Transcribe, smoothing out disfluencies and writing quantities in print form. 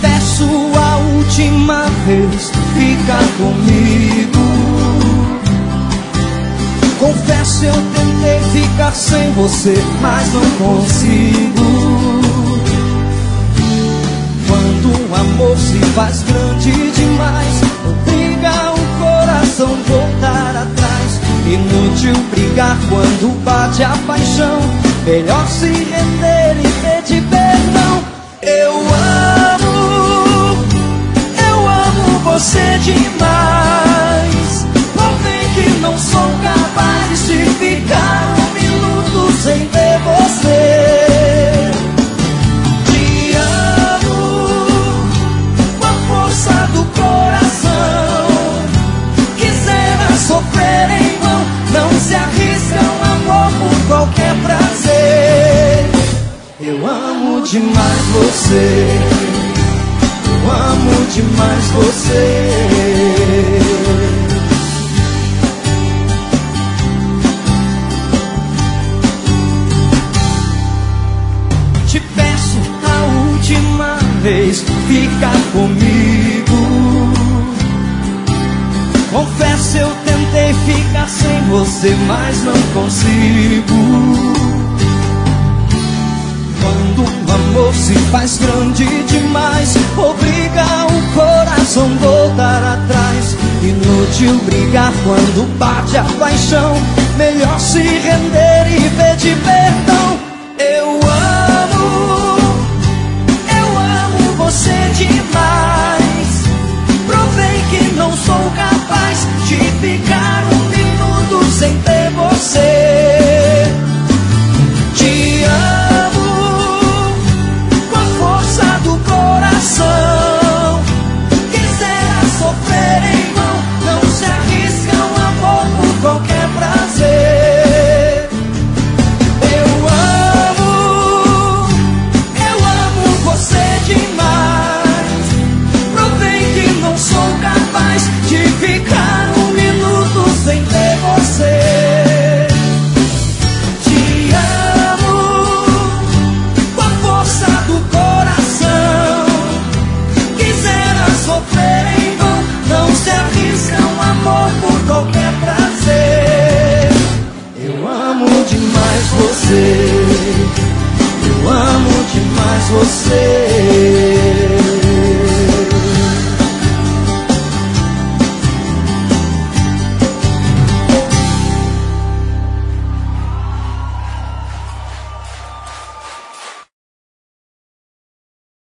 peço a última vez, fica comigo. Confesso, eu tentei ficar sem você, mas não consigo. Quando o amor se faz grande demais, obriga o coração a voltar atrás. Inútil brigar quando bate a paixão, melhor se render e pedir perdão. Eu amo você demais. Provei que não sou capaz de ficar um minuto sem ver você. Te amo com a força do coração. Quisera sofrer em vão, não se arrisca um amor por qualquer prazer. Eu amo demais você. Eu amo demais você. Te peço a última vez, fica comigo. Confesso, eu tentei ficar sem você, mas não consigo. Quando o amor se faz grande demais, obriga o coração a voltar atrás. Inútil brigar quando bate a paixão, melhor se render e pedir perdão.